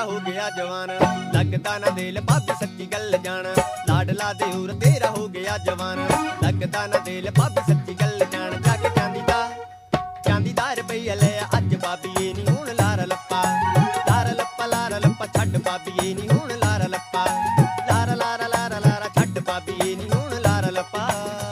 तेरा हो गया जवान, लगता ना दिल भाभी सच्ची गल जान। लाडला देऊर तेरा हो गया जवान, लगता ना दिल भाभी सच्ची गल जान। जाके चांदी दा रुपया ले अज भाभी ये नी हुण लारा लप्पा। लारा लप्पा छड्ड भाभी ये नी हुण लारा लप्पा। लारा छड्ड भाभी ये नी हुण लारा लप्पा।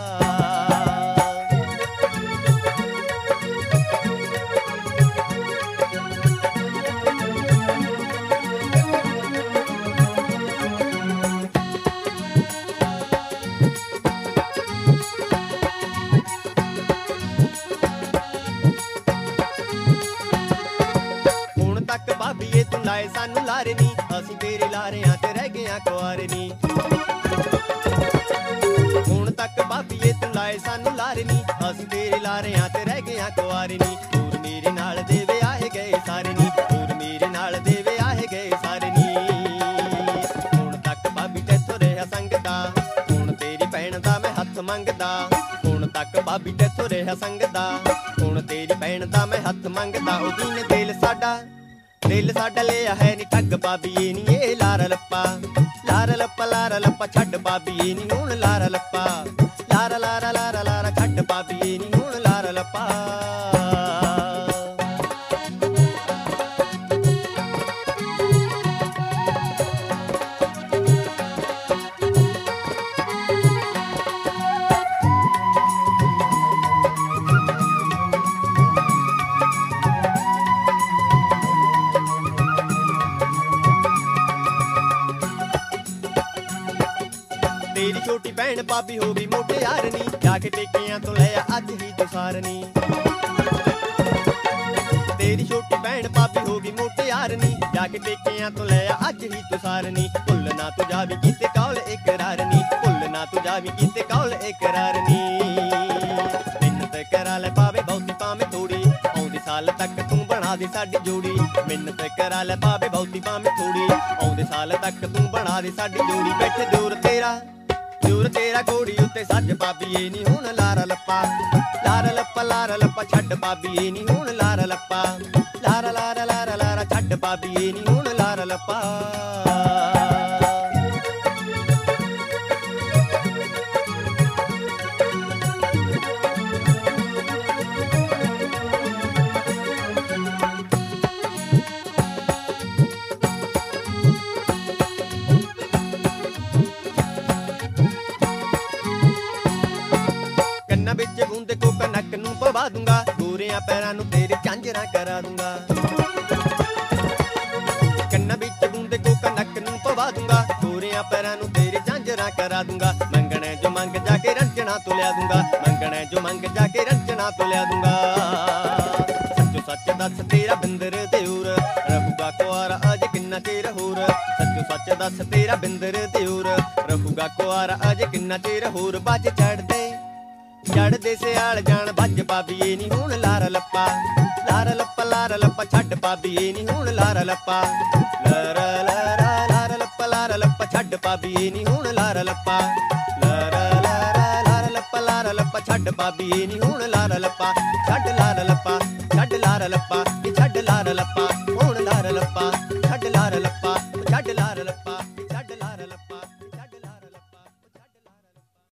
तक भाभी ये तू लाए सानू लारे नी, असीं तेरे लारियां ते रह गए कुआरे नी। हुण तक भाभी ये तू लाए सानू लारे नी, असीं तेरे लारियां ते रह गए कुआरे नी। दूर मेरे नाल दे विआहे गए सारे नी, दूर मेरे नाल दे विआहे गए सारे नी। हुण तक भाभी तैथों रहा संगदा, हुण तेरी भैण दा मैं हथ मंगदा। हुण तक भाभी तैथों रहा संगदा, हुण तेरी भैण दा मैं हथ मंगदा। ओ दीन दिल साडा लिया है नी ठग भाभी ये नी ये लारा लप्पा। लारा लप्पा छड्ड भाभी ये नी हुण लारा लप्पा। लारा छड्ड भाभी ये नी हुण लारा लप्पा। तेरी छोटी भैन भाभी हो गई मोटे यारनी, जाके टेकियां तो लिया अज ही तू सारनी। तेरी छोटी भैन भाभी हो गई मोटे यारनी, जाके टेकियां तो लिया अज ही तू सारनी। भुल ना तू जावी कीते कौल इकरारनी, भुल ना तू जावी कीते कौल इकरारनी। मिन्नत करा ले पावे बहुती पावे थोड़ी, आउंदे साल तक तू बना दे साडी जोड़ी। मिन्नत करा ले पावे बहुती पावे थोड़ी, आउंदे साल तक तू बना दे साडी जोड़ी। बैठे दूर तेरा घोड़ी उत्ते सज भाभी ये नी हुण लारा लप्पा। लारा लप्पा छड्ड भाभी ये नी हुण लारा लप्पा। लारा छड्ड भाभी ये नी हुण लारा लप्पा। कन्ना बिच गूंदे कोका नक नू पवा दूंगा, गोरियां पैरां नू तेरे झांजरां करा दूंगा। कन्ना बिच गूंदे कोका नक नू पवा दूंगा, गोरियां पैरां नू तेरे झांजरां करा दूंगा। मंगणे जो मंग जाके रंजना तो लिया दूंगा, मंगणे जो मंग जाके रंजना तो लिया दूंगा। सच्चो सच दस तेरा बिंदर देऊर, रहूगा कुआरा अज किन्ना चेर होर। सच्चो सच दस तेरा बिंदर देऊर, रहूगा कुआरा अज किन्ना चेर होर। बज चढ़दे सियाल जान भज भाभी ये नी हुण लारा लप्पा। लारा लप्पा छड्ड भाभी ये नी हुण लारा लप्पा। लारा लप्पा छड्ड भाभी ये नी हुण लारा लप्पा। लारा लप्पा छड्ड भाभी ये नी हुण लारा लप्पा। छड्ड लारा लप्पा, छड्ड लारा लप्पा, छड्ड लारा लप्पा, हुण लारा लप्पा। छड्ड लारा लप्पा, छड्ड लारा लप्पा।